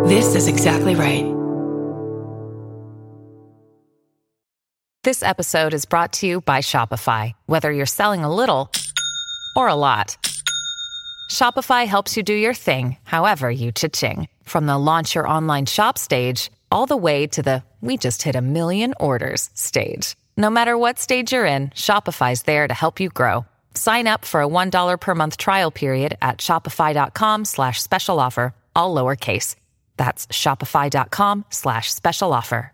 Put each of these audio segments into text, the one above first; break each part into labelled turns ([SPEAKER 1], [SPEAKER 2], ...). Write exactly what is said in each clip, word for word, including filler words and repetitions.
[SPEAKER 1] This is exactly right.
[SPEAKER 2] This episode is brought to you by Shopify. Whether you're selling a little or a lot, Shopify helps you do your thing, however you cha-ching. From the launch your online shop stage, all the way to the we just hit a million orders stage. No matter what stage you're in, Shopify's there to help you grow. Sign up for a one dollar per month trial period at shopify.com slash special offer, all lowercase. That's shopify.com slash special offer.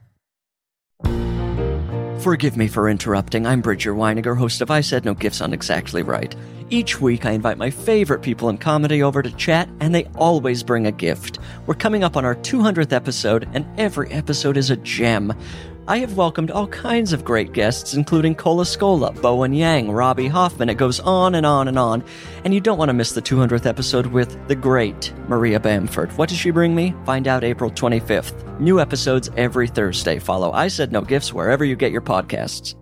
[SPEAKER 3] Forgive me for interrupting. I'm Bridger Weiniger, host of I Said No Gifts on Exactly Right. Each week, I invite my favorite people in comedy over to chat, and they always bring a gift. We're coming up on our two hundredth episode, and every episode is a gem. I have welcomed all kinds of great guests, including Cola Scola, Bowen Yang, Robbie Hoffman. It goes on and on and on. And you don't want to miss the two hundredth episode with the great Maria Bamford. What does she bring me? Find out April twenty-fifth. New episodes every Thursday. Follow I Said No Gifts wherever you get your podcasts.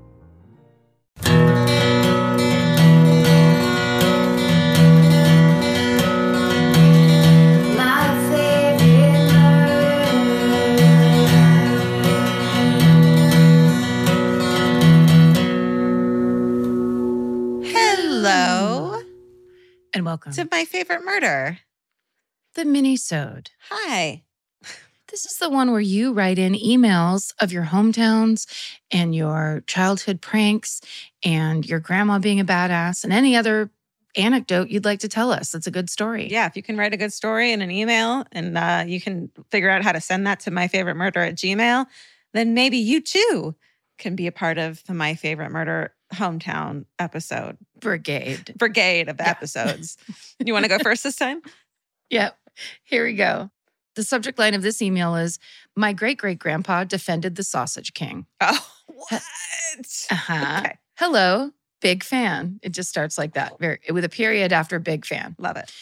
[SPEAKER 4] And welcome
[SPEAKER 5] to My Favorite Murder,
[SPEAKER 4] the mini-sode.
[SPEAKER 5] Hi.
[SPEAKER 4] This is the one where you write in emails of your hometowns and your childhood pranks and your grandma being a badass and any other anecdote you'd like to tell us. It's a good story.
[SPEAKER 5] Yeah, if you can write a good story in an email and uh, you can figure out how to send that to myfavoritemurder at Gmail, then maybe you too can be a part of the My Favorite Murder hometown episode.
[SPEAKER 4] Brigade.
[SPEAKER 5] Brigade of
[SPEAKER 4] Yeah.
[SPEAKER 5] episodes. You want to go first this time?
[SPEAKER 4] Yep. Here we go. The subject line of this email is, my great-great-grandpa defended the Sausage King.
[SPEAKER 5] Oh, what?
[SPEAKER 4] Uh-huh.
[SPEAKER 5] Okay.
[SPEAKER 4] Hello, big fan. It just starts like that, very, with a period after big fan.
[SPEAKER 5] Love it.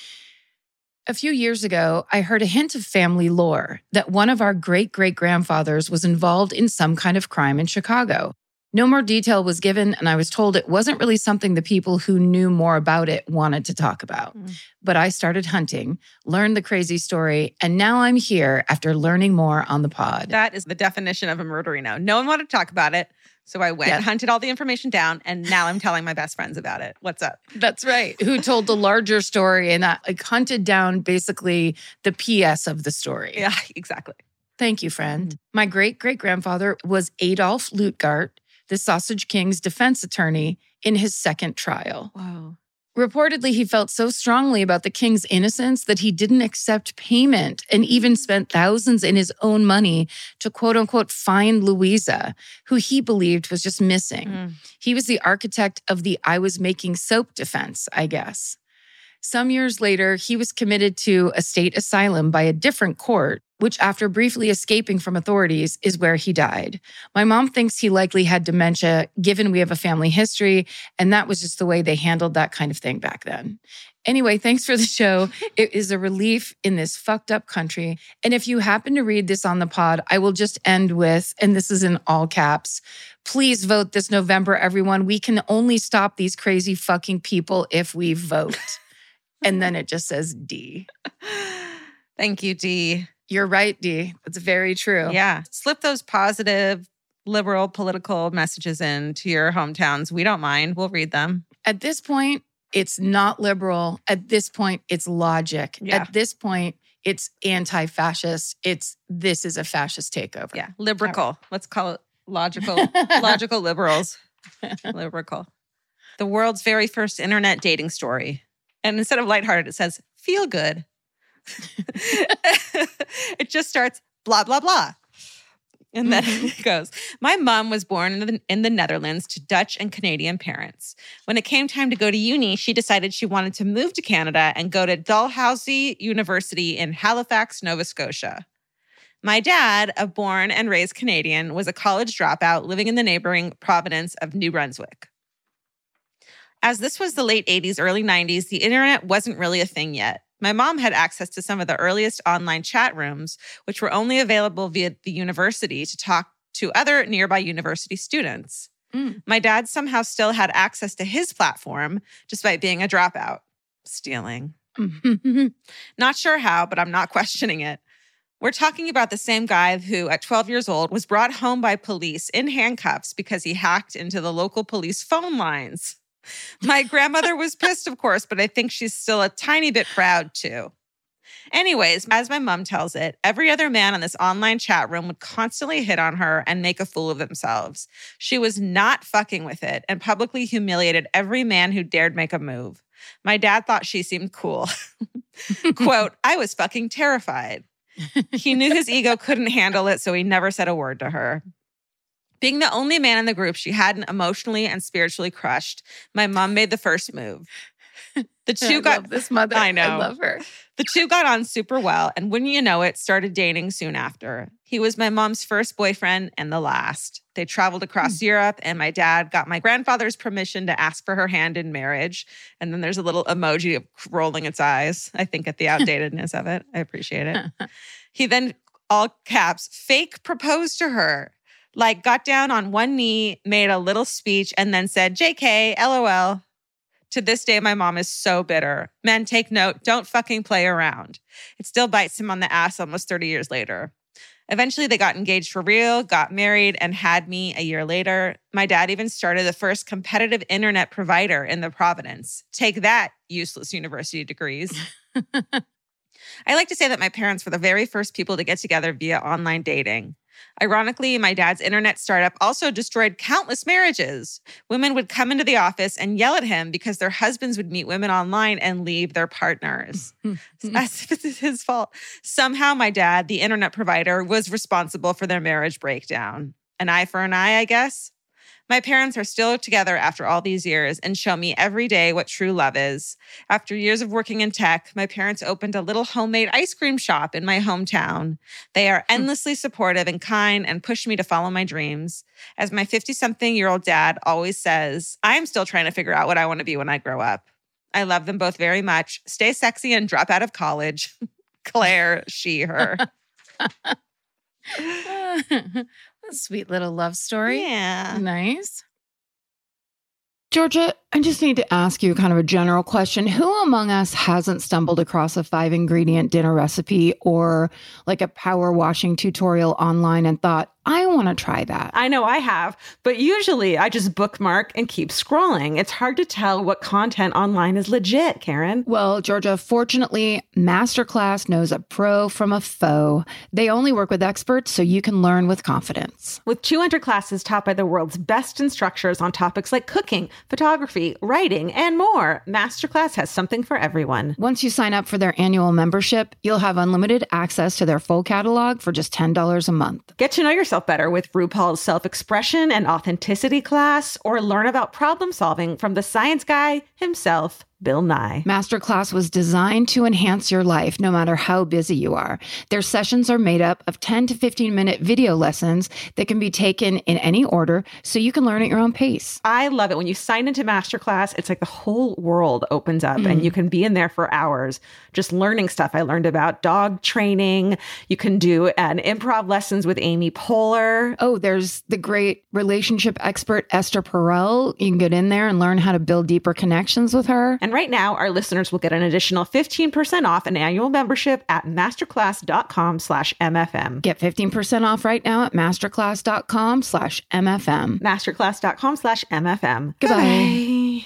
[SPEAKER 4] A few years ago, I heard a hint of family lore that one of our great-great-grandfathers was involved in some kind of crime in Chicago. No more detail was given, and I was told it wasn't really something the people who knew more about it wanted to talk about. Mm. But I started hunting, learned the crazy story, and now I'm here after learning more on the pod.
[SPEAKER 5] That is the definition of a murderino. No one wanted to talk about it, so I went,
[SPEAKER 4] yeah.
[SPEAKER 5] hunted all the information down, and now I'm telling my best friends about it. What's up?
[SPEAKER 4] That's right. Who told the larger story and that like hunted down basically the P S of the story.
[SPEAKER 5] Yeah, exactly.
[SPEAKER 4] Thank you, friend. Mm. My great-great-grandfather was Adolf Lutgart, the Sausage King's defense attorney in his second trial.
[SPEAKER 5] Wow.
[SPEAKER 4] Reportedly, he felt so strongly about the king's innocence that he didn't accept payment and even spent thousands in his own money to quote unquote find Louisa, who he believed was just missing. Mm. He was the architect of the I was making soap defense, I guess. Some years later, he was committed to a state asylum by a different court, which after briefly escaping from authorities is where he died. My mom thinks he likely had dementia, given we have a family history, and that was just the way they handled that kind of thing back then. Anyway, thanks for the show. It is a relief in this fucked up country. And if you happen to read this on the pod, I will just end with, and this is in all caps, please vote this November, everyone. We can only stop these crazy fucking people if we vote. And then it just says D.
[SPEAKER 5] Thank you, D.
[SPEAKER 4] You're right, D. It's very true.
[SPEAKER 5] Yeah. Slip those positive, liberal political messages into your hometowns. We don't mind. We'll read them.
[SPEAKER 4] At this point, it's not liberal. At this point, it's logic.
[SPEAKER 5] Yeah.
[SPEAKER 4] At this point, it's anti-fascist. It's this is a fascist takeover.
[SPEAKER 5] Yeah. Liberal. Let's call it logical, logical liberals. Liberal. The world's very first internet dating story. And instead of lighthearted, it says, feel good. It just starts, blah, blah, blah. And then it goes, my mom was born in the, in the Netherlands to Dutch and Canadian parents. When it came time to go to uni, she decided she wanted to move to Canada and go to Dalhousie University in Halifax, Nova Scotia. My dad, a born and raised Canadian, was a college dropout living in the neighboring province of New Brunswick. As this was the late eighties, early nineties, the internet wasn't really a thing yet. My mom had access to some of the earliest online chat rooms, which were only available via the university to talk to other nearby university students. Mm. My dad somehow still had access to his platform, despite being a dropout. Stealing. Not sure how, but I'm not questioning it. We're talking about the same guy who, at twelve years old, was brought home by police in handcuffs because he hacked into the local police phone lines. My grandmother was pissed, of course, but I think she's still a tiny bit proud, too. Anyways, as my mom tells it, every other man in this online chat room would constantly hit on her and make a fool of themselves. She was not fucking with it and publicly humiliated every man who dared make a move. My dad thought she seemed cool. Quote, I was fucking terrified. He knew his ego couldn't handle it, so he never said a word to her. Being the only man in the group she hadn't emotionally and spiritually crushed, my mom made the first move. The two
[SPEAKER 4] I
[SPEAKER 5] got
[SPEAKER 4] love this mother.
[SPEAKER 5] I know.
[SPEAKER 4] I love her.
[SPEAKER 5] The two got on super well, and wouldn't you know it, started dating soon after. He was my mom's first boyfriend and the last. They traveled across mm. Europe, and my dad got my grandfather's permission to ask for her hand in marriage. And then there's a little emoji of rolling its eyes, I think, at the outdatedness of it. I appreciate it. He then, all caps, fake proposed to her. Like, got down on one knee, made a little speech, and then said, J K, LOL. To this day, my mom is so bitter. Men, take note, don't fucking play around. It still bites him on the ass almost thirty years later. Eventually, they got engaged for real, got married, and had me a year later. My dad even started the first competitive internet provider in the Providence. Take that, useless university degrees. I like to say that my parents were the very first people to get together via online dating. Ironically, my dad's internet startup also destroyed countless marriages. Women would come into the office and yell at him because their husbands would meet women online and leave their partners. As if it's his fault. Somehow my dad, the internet provider, was responsible for their marriage breakdown. An eye for an eye, I guess. My parents are still together after all these years and show me every day what true love is. After years of working in tech, my parents opened a little homemade ice cream shop in my hometown. They are endlessly supportive and kind and push me to follow my dreams. As my fifty-something-year-old dad always says, I'm still trying to figure out what I want to be when I grow up. I love them both very much. Stay sexy and drop out of college. Claire, she, her.
[SPEAKER 4] Sweet little love story.
[SPEAKER 5] Yeah.
[SPEAKER 4] Nice.
[SPEAKER 1] Georgia, I just need to ask you kind of a general question. Who among us hasn't stumbled across a five ingredient dinner recipe or like a power washing tutorial online and thought, I want to try that?
[SPEAKER 6] I know I have, but usually I just bookmark and keep scrolling. It's hard to tell what content online is legit, Karen.
[SPEAKER 1] Well, Georgia, fortunately, Masterclass knows a pro from a foe. They only work with experts so you can learn with confidence.
[SPEAKER 6] With two hundred classes taught by the world's best instructors on topics like cooking, photography, writing, and more, Masterclass has something for everyone.
[SPEAKER 1] Once you sign up for their annual membership, you'll have unlimited access to their full catalog for just ten dollars a month.
[SPEAKER 6] Get to know yourself better with RuPaul's self-expression and authenticity class, or learn about problem solving from the science guy himself, Bill Nye.
[SPEAKER 1] Masterclass was designed to enhance your life no matter how busy you are. Their sessions are made up of ten to fifteen minute video lessons that can be taken in any order so you can learn at your own pace.
[SPEAKER 6] I love it. When you sign into Masterclass, it's like the whole world opens up
[SPEAKER 1] Mm.
[SPEAKER 6] and you can be in there for hours just learning stuff. I learned about dog training. You can do an improv lessons with Amy Poehler.
[SPEAKER 1] Oh, there's the great relationship expert Esther Perel. You can get in there and learn how to build deeper connections with her.
[SPEAKER 6] And right now, our listeners will get an additional fifteen percent off an annual membership at masterclass.com slash MFM.
[SPEAKER 1] Get fifteen percent off right now at masterclass.com slash MFM.
[SPEAKER 6] Masterclass.com slash MFM.
[SPEAKER 1] Goodbye.
[SPEAKER 6] Goodbye.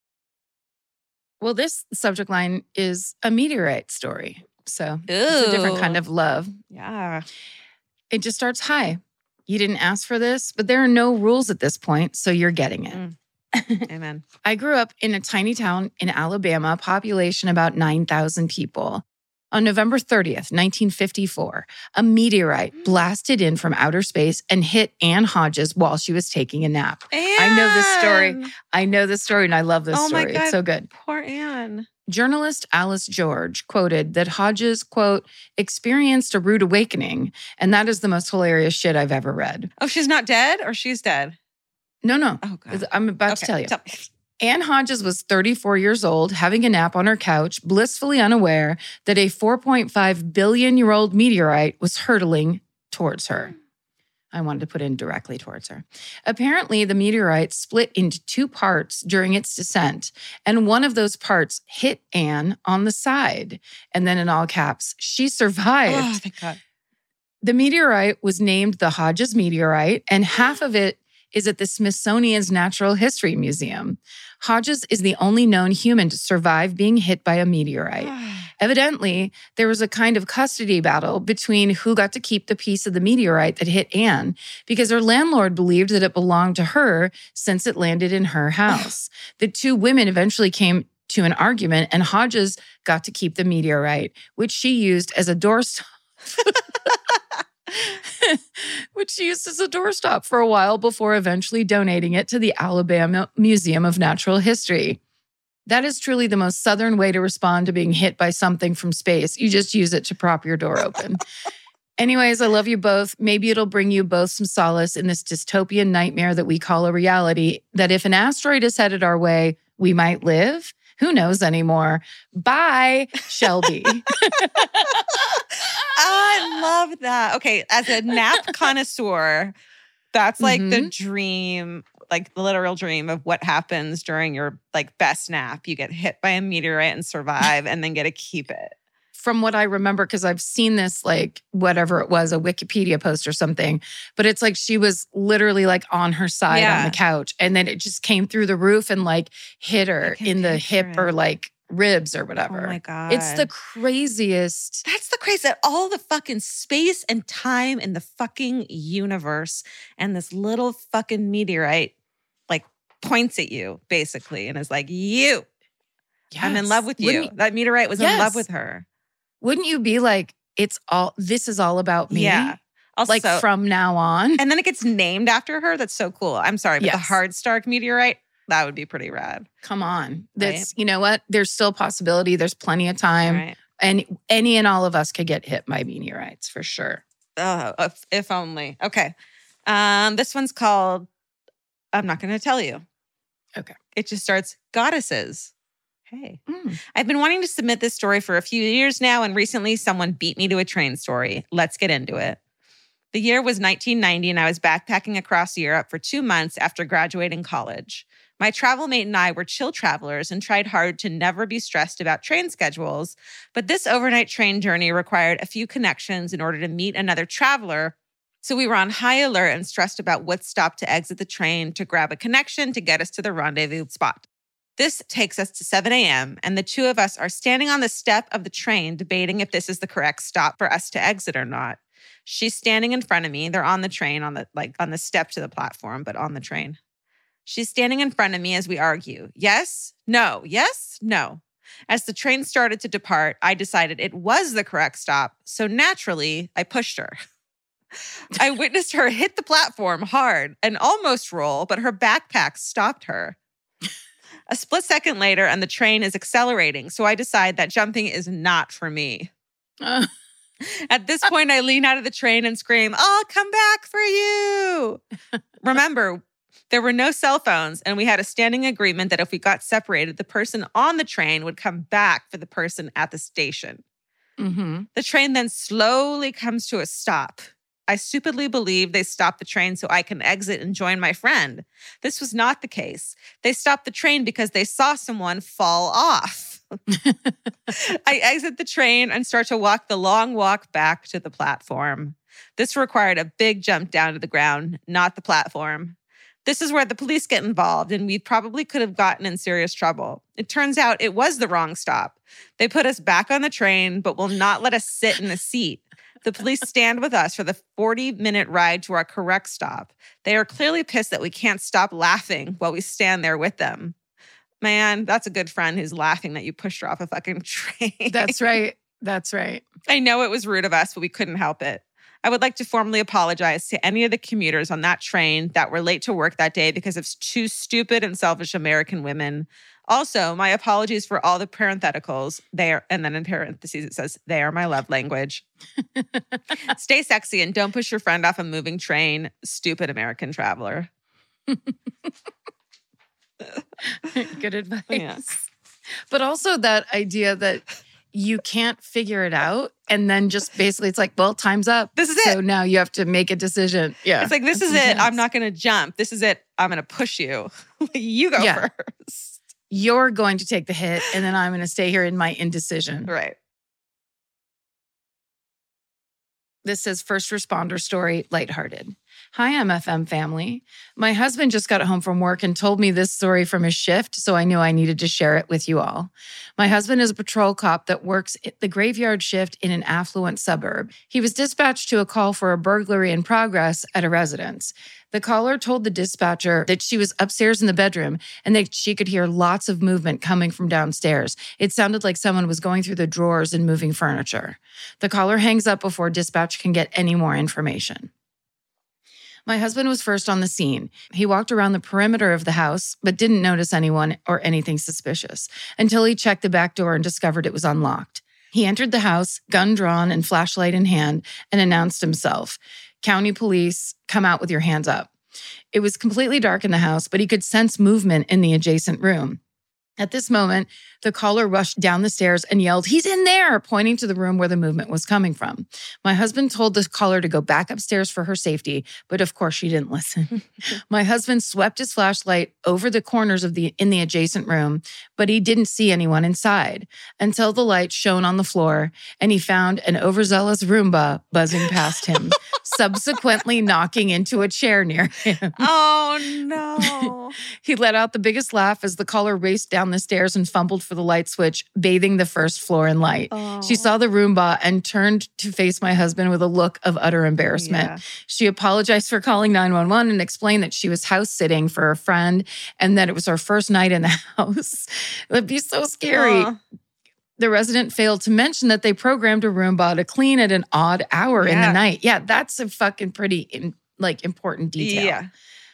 [SPEAKER 4] Well, this subject line is a meteorite story. So it's a different
[SPEAKER 5] Ooh.
[SPEAKER 4] kind of love.
[SPEAKER 5] Yeah.
[SPEAKER 4] It just starts high. You didn't ask for this, but there are no rules at this point, so you're getting it.
[SPEAKER 5] Mm. Amen.
[SPEAKER 4] I grew up in a tiny town in Alabama, population about nine thousand people. On November thirtieth, nineteen fifty-four, a meteorite blasted in from outer space and hit Ann Hodges while she was taking a nap. I know this story.
[SPEAKER 5] Anne!
[SPEAKER 4] I know this story and I love this
[SPEAKER 5] Oh my
[SPEAKER 4] story.
[SPEAKER 5] God.
[SPEAKER 4] It's so good.
[SPEAKER 5] Poor Anne.
[SPEAKER 4] Journalist Alice George quoted that Hodges, quote, experienced a rude awakening, and that is the most hilarious shit I've ever read.
[SPEAKER 5] Oh, she's not dead or she's dead?
[SPEAKER 4] No, no.
[SPEAKER 5] Oh, God.
[SPEAKER 4] I'm about
[SPEAKER 5] Okay,
[SPEAKER 4] to tell you.
[SPEAKER 5] tell me.
[SPEAKER 4] Ann Hodges was thirty-four years old, having a nap on her couch, blissfully unaware that a four point five billion year old meteorite was hurtling towards her. I wanted to put in directly towards her. Apparently, the meteorite split into two parts during its descent, and one of those parts hit Anne on the side. And then in all caps, she survived.
[SPEAKER 5] Oh, thank God.
[SPEAKER 4] The meteorite was named the Hodges meteorite, and half of it is at the Smithsonian's Natural History Museum. Hodges is the only known human to survive being hit by a meteorite. Evidently, there was a kind of custody battle between who got to keep the piece of the meteorite that hit Anne, because her landlord believed that it belonged to her since it landed in her house. The two women eventually came to an argument, and Hodges got to keep the meteorite, which she used as a doorstop. which she used as a doorstop for a while before eventually donating it to the Alabama Museum of Natural History. That is truly the most Southern way to respond to being hit by something from space. You just use it to prop your door open. Anyways, I love you both. Maybe it'll bring you both some solace in this dystopian nightmare that we call a reality, that if an asteroid is headed our way, we might live. Who knows anymore? Bye, Shelby.
[SPEAKER 5] I love that. Okay, as a nap connoisseur, that's like
[SPEAKER 4] Mhm.
[SPEAKER 5] the dream, like the literal dream of what happens during your like best nap. You get hit by a meteorite and survive and then get to keep it.
[SPEAKER 4] From what I remember, because I've seen this, like, whatever it was, a Wikipedia post or something, but it's like she was literally like on her side
[SPEAKER 5] Yeah.
[SPEAKER 4] on the couch, and then it just came through the roof and like hit her
[SPEAKER 5] I can
[SPEAKER 4] in the
[SPEAKER 5] picture
[SPEAKER 4] hip or
[SPEAKER 5] it.
[SPEAKER 4] like ribs or whatever.
[SPEAKER 5] Oh my God.
[SPEAKER 4] It's the craziest.
[SPEAKER 5] That's the crazy that all the fucking space and time in the fucking universe and this little fucking meteorite like points at you basically and is like, you, I'm in
[SPEAKER 4] Yes.
[SPEAKER 5] love with you.
[SPEAKER 4] Wouldn't,
[SPEAKER 5] That meteorite was in
[SPEAKER 4] Yes.
[SPEAKER 5] love with her.
[SPEAKER 4] wouldn't you be like, it's all, this is all about me?
[SPEAKER 5] Yeah. Also,
[SPEAKER 4] Like from now on.
[SPEAKER 5] and then it gets named after her. That's so cool. I'm sorry, but the
[SPEAKER 4] Yes.
[SPEAKER 5] hard Stark meteorite, that would be pretty rad.
[SPEAKER 4] Come on. That's, you know what? There's still possibility. There's plenty of time.
[SPEAKER 5] Right.
[SPEAKER 4] And any and all of us could get hit by meteorites for sure.
[SPEAKER 5] Oh, if, if only. Okay. Um, this one's called, I'm not going to tell you.
[SPEAKER 4] Okay.
[SPEAKER 5] It just starts, goddesses. Hey.
[SPEAKER 4] Mm.
[SPEAKER 5] I've been wanting to submit this story for a few years now, and recently someone beat me to a train story. Let's get into it. The year was nineteen ninety, and I was backpacking across Europe for two months after graduating college. My travel mate and I were chill travelers and tried hard to never be stressed about train schedules, but this overnight train journey required a few connections in order to meet another traveler. So we were on high alert and stressed about what stop to exit the train to grab a connection to get us to the rendezvous spot. This takes us to seven a.m., and the two of us are standing on the step of the train debating if this is the correct stop for us to exit or not. She's standing in front of me. They're on the train, on the like on the step to the platform, but on the train. She's standing in front of me as we argue. Yes, no, yes, no. As the train started to depart, I decided it was the correct stop, so naturally, I pushed her. I witnessed her hit the platform hard and almost roll, but her backpack stopped her. A split second later, and the train is accelerating, so I decide that jumping is not for me.
[SPEAKER 4] Uh,
[SPEAKER 5] At this point, I lean out of the train and scream, I'll come back for you. Remember, there were no cell phones, and we had a standing agreement that if we got separated, the person on the train would come back for the person at the station.
[SPEAKER 4] mm-hmm.
[SPEAKER 5] The train then slowly comes to a stop. I stupidly believe they stopped the train so I can exit and join my friend. This was not the case. They stopped the train because they saw someone fall off. I exit the train and start to walk the long walk back to the platform. This required a big jump down to the ground, not the platform. This is where the police get involved, and we probably could have gotten in serious trouble. It turns out it was the wrong stop. They put us back on the train, but will not let us sit in a seat. The police stand with us for the forty-minute ride to our correct stop. They are clearly pissed that we can't stop laughing while we stand there with them. Man, that's a good friend who's laughing that you pushed her off a fucking train.
[SPEAKER 4] That's right. That's right.
[SPEAKER 5] I know it was rude of us, but we couldn't help it. I would like to formally apologize to any of the commuters on that train that were late to work that day because of two stupid and selfish American women. Also, my apologies for all the parentheticals. They are, and then in parentheses, it says, they are my love language. Stay sexy and don't push your friend off a moving train, stupid American traveler.
[SPEAKER 4] Good advice.
[SPEAKER 5] Yeah.
[SPEAKER 4] But also that idea that you can't figure it out. And then just basically it's like, well, time's up.
[SPEAKER 5] This is
[SPEAKER 4] So
[SPEAKER 5] it.
[SPEAKER 4] now you have to make a decision. Yeah.
[SPEAKER 5] It's like, this
[SPEAKER 4] That's
[SPEAKER 5] is it.
[SPEAKER 4] intense.
[SPEAKER 5] I'm not going to jump. This is it. I'm going to push you. You go
[SPEAKER 4] Yeah.
[SPEAKER 5] first.
[SPEAKER 4] You're going to take the hit, and then I'm going to stay here in my indecision.
[SPEAKER 5] Right.
[SPEAKER 4] This says first responder story, lighthearted. Hi, M F M family. My husband just got home from work and told me this story from his shift, so I knew I needed to share it with you all. My husband is a patrol cop that works at the graveyard shift in an affluent suburb. He was dispatched to a call for a burglary in progress at a residence. The caller told the dispatcher that she was upstairs in the bedroom and that she could hear lots of movement coming from downstairs. It sounded like someone was going through the drawers and moving furniture. The caller hangs up before dispatch can get any more information. My husband was first on the scene. He walked around the perimeter of the house, but didn't notice anyone or anything suspicious until he checked the back door and discovered it was unlocked. He entered the house, gun drawn and flashlight in hand, and announced himself. County police, come out with your hands up. It was completely dark in the house, but he could sense movement in the adjacent room. At this moment, the caller rushed down the stairs and yelled, "He's in there," pointing to the room where the movement was coming from. My husband told the caller to go back upstairs for her safety, but of course she didn't listen. My husband swept his flashlight over the corners of the in the adjacent room, but he didn't see anyone inside until the light shone on the floor and he found an overzealous Roomba buzzing past him, subsequently knocking into a chair near him.
[SPEAKER 5] Oh, no.
[SPEAKER 4] He let out the biggest laugh as the caller raced down the stairs and fumbled for the light switch, bathing the first floor in light.
[SPEAKER 5] Oh.
[SPEAKER 4] She saw the Roomba and turned to face my husband with a look of utter embarrassment.
[SPEAKER 5] Yeah.
[SPEAKER 4] She apologized for calling nine one one and explained that she was house sitting for a friend and that it was her first night in the house. It'd be so scary.
[SPEAKER 5] Oh.
[SPEAKER 4] The resident failed to mention that they programmed a Roomba to clean at an odd hour in
[SPEAKER 5] Yeah.
[SPEAKER 4] the night. Yeah, that's a fucking pretty in, like important detail.
[SPEAKER 5] Yeah.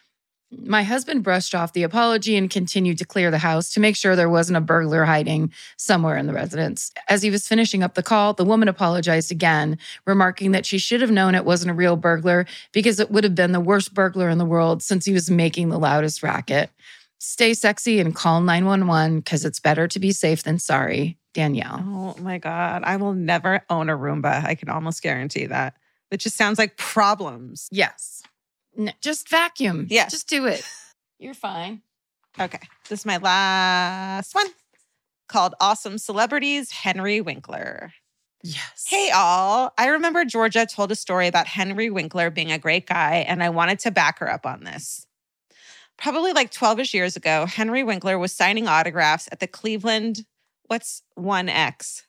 [SPEAKER 4] My husband brushed off the apology and continued to clear the house to make sure there wasn't a burglar hiding somewhere in the residence. As he was finishing up the call, the woman apologized again, remarking that she should have known it wasn't a real burglar because it would have been the worst burglar in the world since he was making the loudest racket. Stay sexy and call nine one one because it's better to be safe than sorry. Danielle.
[SPEAKER 5] Oh my God. I will never own a Roomba. I can almost guarantee that. It just sounds like problems.
[SPEAKER 4] Yes. No, just vacuum.
[SPEAKER 5] Yeah.
[SPEAKER 4] Just do it. You're fine.
[SPEAKER 5] Okay. This is my last one called Awesome Celebrities, Henry Winkler.
[SPEAKER 4] Yes.
[SPEAKER 5] Hey, all. I remember Georgia told a story about Henry Winkler being a great guy, and I wanted to back her up on this. Probably like twelve-ish years ago, Henry Winkler was signing autographs at the Cleveland, what's one X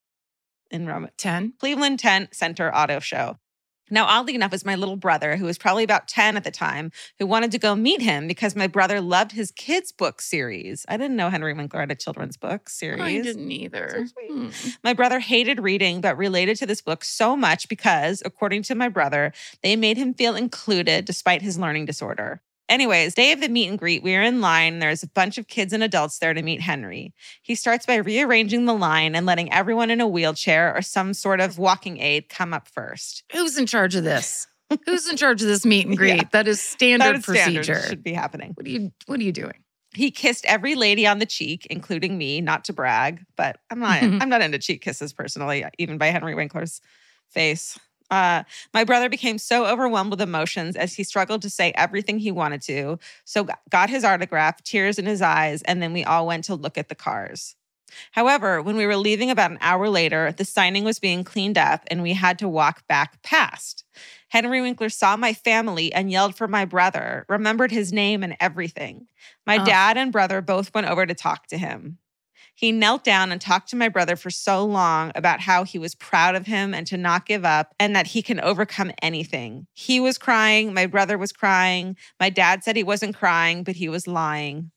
[SPEAKER 5] in Roman?
[SPEAKER 4] ten.
[SPEAKER 5] Cleveland ten Center Auto Show. Now, oddly enough, it's my little brother, who was probably about ten at the time, who wanted to go meet him because my brother loved his kids' book series. I didn't know Henry Winkler had a children's book series.
[SPEAKER 4] I didn't either.
[SPEAKER 5] So sweet.
[SPEAKER 4] Hmm.
[SPEAKER 5] My brother hated reading, but related to this book so much because, according to my brother, they made him feel included despite his learning disorder. Anyways, day of the meet and greet, we are in line. There's a bunch of kids and adults there to meet Henry. He starts by rearranging the line and letting everyone in a wheelchair or some sort of walking aid come up first.
[SPEAKER 4] Who's in charge of this? Who's in charge of this meet and greet?
[SPEAKER 5] Yeah.
[SPEAKER 4] That is standard
[SPEAKER 5] That is standard.
[SPEAKER 4] procedure.
[SPEAKER 5] Should be happening.
[SPEAKER 4] What are you What are you doing?
[SPEAKER 5] He kissed every lady on the cheek, including me, not to brag, but I'm not I'm not into cheek kisses personally, even by Henry Winkler's face. Uh, my brother became so overwhelmed with emotions as he struggled to say everything he wanted to, so got his autograph, tears in his eyes, and then we all went to look at the cars. However, when we were leaving about an hour later, the signing was being cleaned up and we had to walk back past. Henry Winkler saw my family and yelled for my brother, remembered his name and everything. My
[SPEAKER 4] Oh.
[SPEAKER 5] dad and brother both went over to talk to him. He knelt down and talked to my brother for so long about how he was proud of him and to not give up and that he can overcome anything. He was crying. My brother was crying. My dad said he wasn't crying, but he was lying.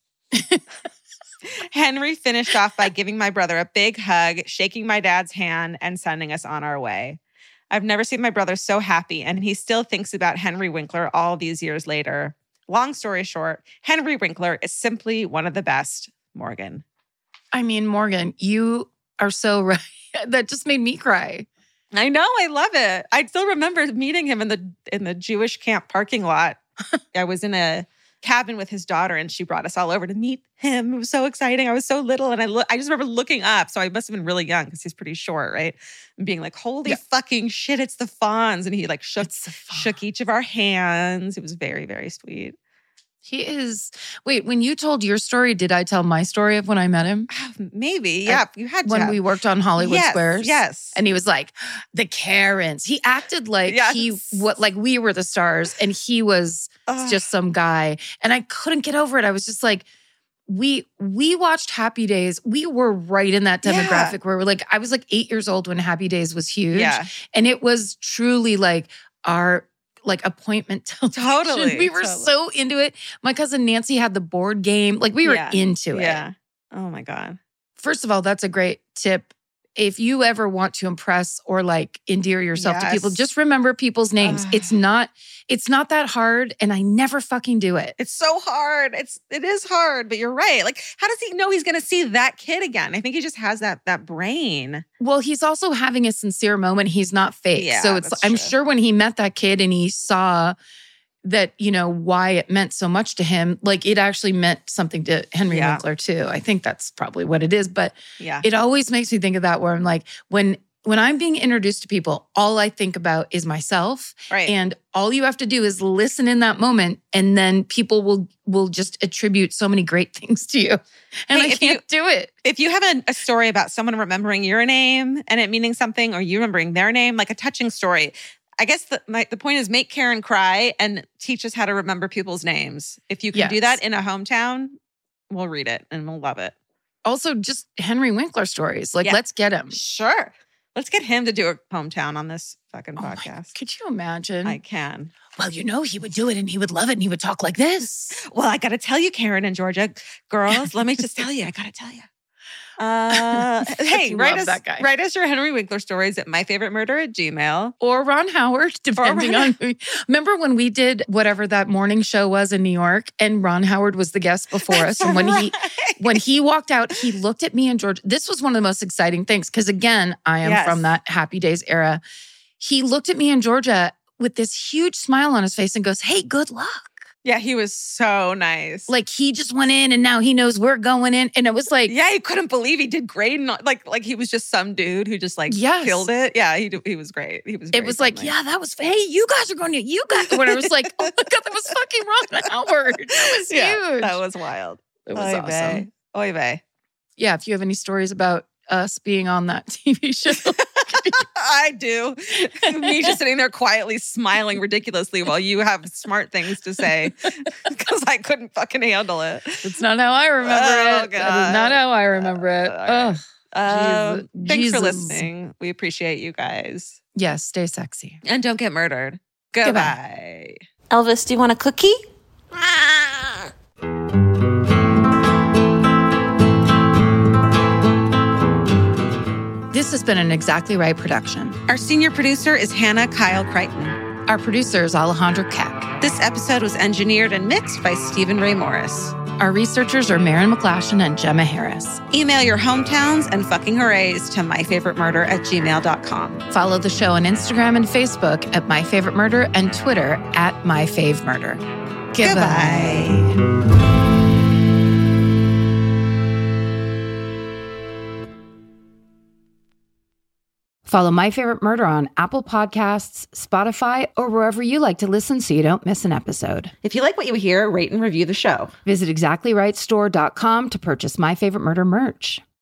[SPEAKER 5] Henry finished off by giving my brother a big hug, shaking my dad's hand, and sending us on our way. I've never seen my brother so happy, and he still thinks about Henry Winkler all these years later. Long story short, Henry Winkler is simply one of the best. Morgan.
[SPEAKER 4] I mean, Morgan, you are so right. That just made me cry.
[SPEAKER 5] I know, I love it. I still remember meeting him in the in the Jewish camp parking lot. I was in a cabin with his daughter and she brought us all over to meet him. It was so exciting. I was so little and I lo- I just remember looking up. So I must have been really young because he's pretty short, right? And being like, holy
[SPEAKER 4] Yeah.
[SPEAKER 5] fucking shit, it's the Fonz. And he like shook,
[SPEAKER 4] It's the Fonz.
[SPEAKER 5] shook each of our hands. It was very, very sweet.
[SPEAKER 4] He is. Wait, when you told your story, did I tell my story of when I met him?
[SPEAKER 5] Maybe. Yeah, you had to.
[SPEAKER 4] When
[SPEAKER 5] have.
[SPEAKER 4] we worked on Hollywood
[SPEAKER 5] yes,
[SPEAKER 4] Squares.
[SPEAKER 5] Yes.
[SPEAKER 4] And he was like, the Karens. He acted like
[SPEAKER 5] Yes.
[SPEAKER 4] he what like we were the stars and he was
[SPEAKER 5] Ugh.
[SPEAKER 4] just some guy. And I couldn't get over it. I was just like, we we watched Happy Days. We were right in that demographic
[SPEAKER 5] Yeah.
[SPEAKER 4] where we're like, I was like eight years old when Happy Days was huge.
[SPEAKER 5] Yeah.
[SPEAKER 4] And it was truly like our like appointment television.
[SPEAKER 5] Totally,
[SPEAKER 4] We were
[SPEAKER 5] totally.
[SPEAKER 4] so into it. My cousin Nancy had the board game. Like we were
[SPEAKER 5] Yeah.
[SPEAKER 4] into it.
[SPEAKER 5] Yeah. Oh my God.
[SPEAKER 4] First of all, that's a great tip. If you ever want to impress or like endear yourself to people,
[SPEAKER 5] Yes.
[SPEAKER 4] just remember people's names.
[SPEAKER 5] Ugh.
[SPEAKER 4] It's not, it's not that hard, and I never fucking do it.
[SPEAKER 5] It's so hard. It's it is hard, but you're right. Like, how does he know he's gonna see that kid again? I think he just has that that brain.
[SPEAKER 4] Well, he's also having a sincere moment. He's not fake.
[SPEAKER 5] Yeah,
[SPEAKER 4] so it's
[SPEAKER 5] that's
[SPEAKER 4] I'm
[SPEAKER 5] true.
[SPEAKER 4] sure when he met that kid and he saw that, you know, why it meant so much to him, like it actually meant something to Henry
[SPEAKER 5] Yeah.
[SPEAKER 4] Winkler too. I think that's probably what it is. But
[SPEAKER 5] Yeah.
[SPEAKER 4] it always makes me think of that where I'm like, when when I'm being introduced to people, all I think about is myself.
[SPEAKER 5] Right.
[SPEAKER 4] And all you have to do is listen in that moment, and then people will will just attribute so many great things to you. And
[SPEAKER 5] Hey,
[SPEAKER 4] I
[SPEAKER 5] if
[SPEAKER 4] can't do it.
[SPEAKER 5] if you have a, a story about someone remembering your name and it meaning something, or you remembering their name, like a touching story, I guess the my, the point is make Karen cry and teach us how to remember people's names. If you can do
[SPEAKER 4] Yes.
[SPEAKER 5] that in a hometown, we'll read it and we'll love it.
[SPEAKER 4] Also, just Henry Winkler stories. Like,
[SPEAKER 5] Yeah.
[SPEAKER 4] let's get him.
[SPEAKER 5] Sure. Let's get him to do a hometown on this fucking
[SPEAKER 4] Oh my-
[SPEAKER 5] podcast.
[SPEAKER 4] could you imagine?
[SPEAKER 5] I can.
[SPEAKER 4] well, you know, he would do it and he would love it and he would talk like this.
[SPEAKER 5] Well, I got to tell you, Karen and Georgia, girls, let me just tell you, I got to tell you. Uh, hey,
[SPEAKER 4] You
[SPEAKER 5] write
[SPEAKER 4] love
[SPEAKER 5] us,
[SPEAKER 4] that guy.
[SPEAKER 5] write us your Henry Winkler stories at myfavoritemurder at gmail.
[SPEAKER 4] Or Ron Howard, depending
[SPEAKER 5] Ron-
[SPEAKER 4] on who. Remember when we did whatever that morning show was in New York and Ron Howard was the guest before us? And when he when he walked out, he looked at me and George. This was one of the most exciting things because, again, I am
[SPEAKER 5] Yes.
[SPEAKER 4] from that Happy Days era. He looked at me and Georgia with this huge smile on his face and goes, hey, good luck.
[SPEAKER 5] Yeah, he was so nice.
[SPEAKER 4] Like he just went in and now he knows we're going in. And it was like,
[SPEAKER 5] yeah, he couldn't believe he did great. And not, like, like he was just some dude who just like
[SPEAKER 4] Yes.
[SPEAKER 5] killed it. Yeah, he he was great. He was.
[SPEAKER 4] it
[SPEAKER 5] very
[SPEAKER 4] was like,
[SPEAKER 5] friendly.
[SPEAKER 4] yeah, that was, hey, you guys are going to, you guys. When I was like, oh my God, that was fucking Ron Howard. That was
[SPEAKER 5] yeah,
[SPEAKER 4] huge.
[SPEAKER 5] that was wild.
[SPEAKER 4] it was
[SPEAKER 5] Oy
[SPEAKER 4] awesome.
[SPEAKER 5] vey. Oy vey.
[SPEAKER 4] Yeah, if you have any stories about us being on that T V show.
[SPEAKER 5] I do. Me just sitting there quietly smiling ridiculously while you have smart things to say because I couldn't fucking handle it.
[SPEAKER 4] It's not how I remember
[SPEAKER 5] Oh,
[SPEAKER 4] it. That
[SPEAKER 5] God.
[SPEAKER 4] is not how I remember it.
[SPEAKER 5] Uh, all right.
[SPEAKER 4] Ugh.
[SPEAKER 5] Uh,
[SPEAKER 4] Jesus.
[SPEAKER 5] thanks for
[SPEAKER 4] Jesus.
[SPEAKER 5] listening. We appreciate you guys.
[SPEAKER 4] Yes, stay sexy.
[SPEAKER 5] And don't get murdered.
[SPEAKER 4] Goodbye.
[SPEAKER 5] Goodbye.
[SPEAKER 6] Elvis, do you want a cookie?
[SPEAKER 4] This has been an Exactly Right production.
[SPEAKER 5] Our senior producer is Hannah Kyle Crichton.
[SPEAKER 4] Our producer is Alejandro Keck.
[SPEAKER 5] This episode was engineered and mixed by Stephen Ray Morris.
[SPEAKER 4] Our researchers are Maren McClashin and Gemma Harris.
[SPEAKER 5] Email your hometowns and fucking hoorays to myfavoritemurder at gmail dot com.
[SPEAKER 4] Follow the show on Instagram and Facebook at My Favorite Murder and Twitter at My Fave Murder. Goodbye.
[SPEAKER 5] Goodbye.
[SPEAKER 1] Follow My Favorite Murder on Apple Podcasts, Spotify, or wherever you like to listen so you don't miss an episode.
[SPEAKER 6] If you like what you hear, rate and review the show.
[SPEAKER 1] Visit exactly right store dot com to purchase My Favorite Murder merch.